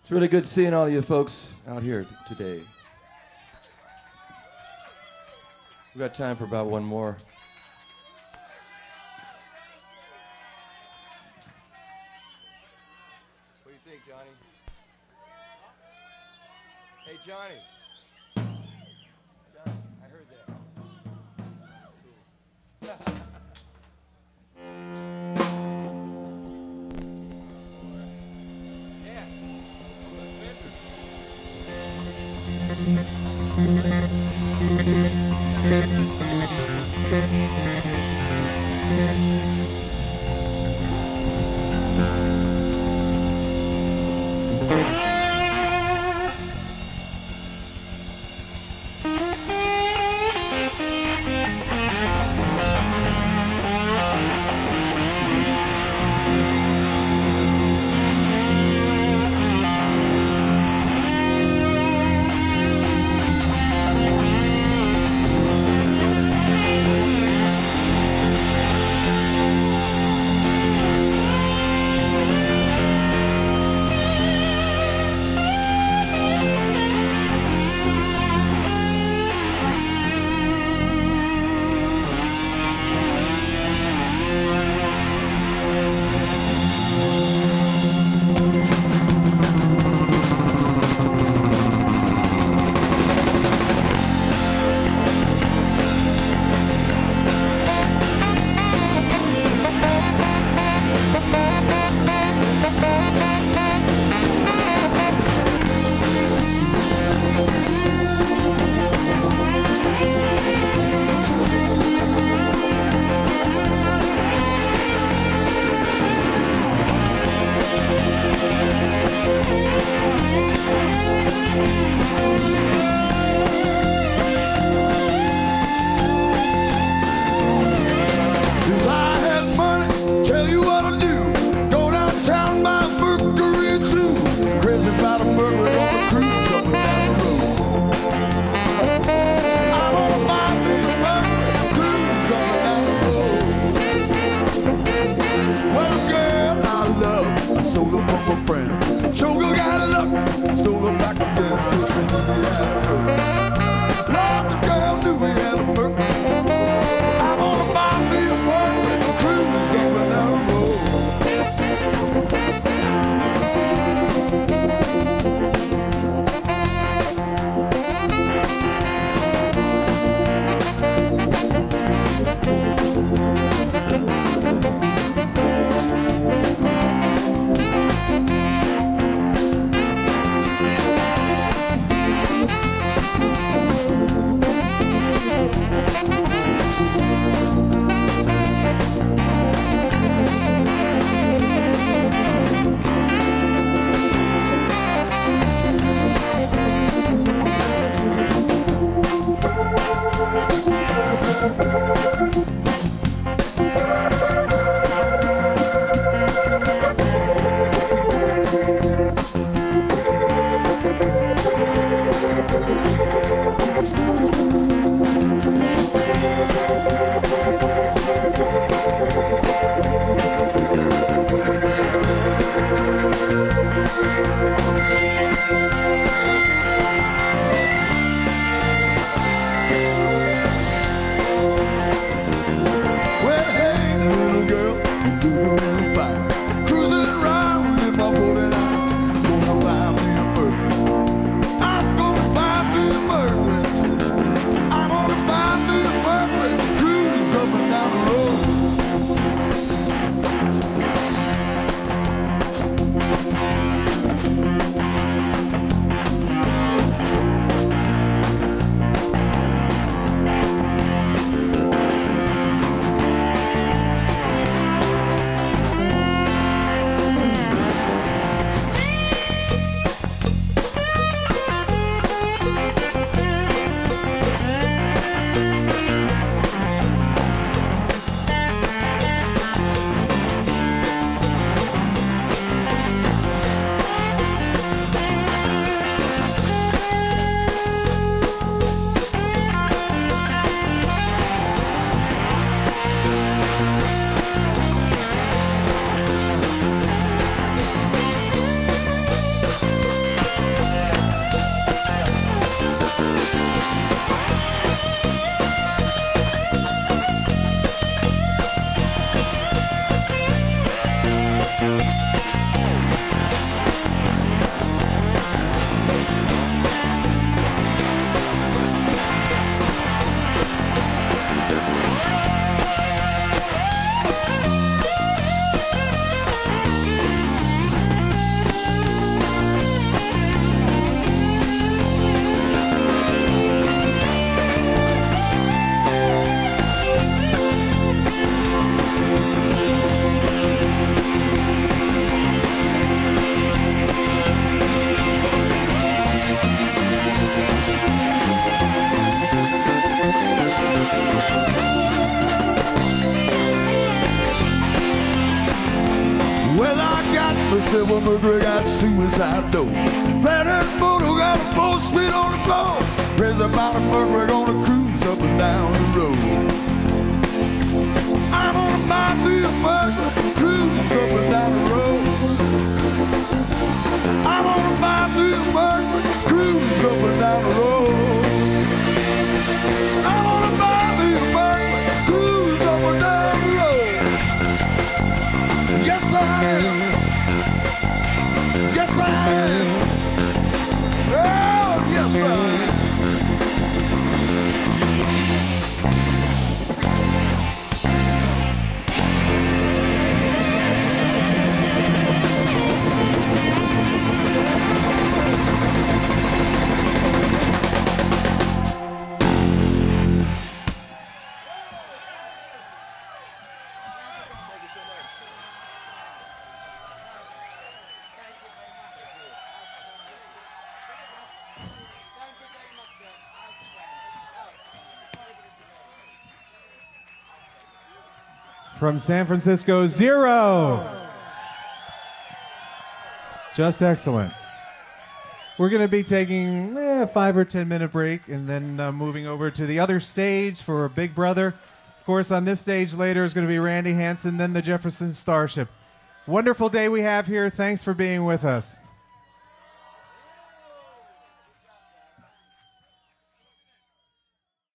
It's really good seeing all of you folks out here today. We've got time for about one more. What do you think, Johnny? Hey, Johnny. Johnny, I heard that. That's cool. Silver Mercury got suicide dough. Planet Moto got a 4-speed on the floor. There's about a Mercury gonna cruise up and down the road. I'm gonna buy me a Mercury, cruise up and down the road. I'm gonna buy me a Mercury, cruise up and down the road. I'm gonna buy me a Mercury, cruise up and down the road. Yes, I am. Yes, I am. Oh, yes, I am. From San Francisco, Zero. Just excellent. We're going to be taking a 5 or 10 minute break and then moving over to the other stage for Big Brother. Of course, on this stage later is going to be Randy Hansen, then the Jefferson Starship. Wonderful day we have here. Thanks for being with us.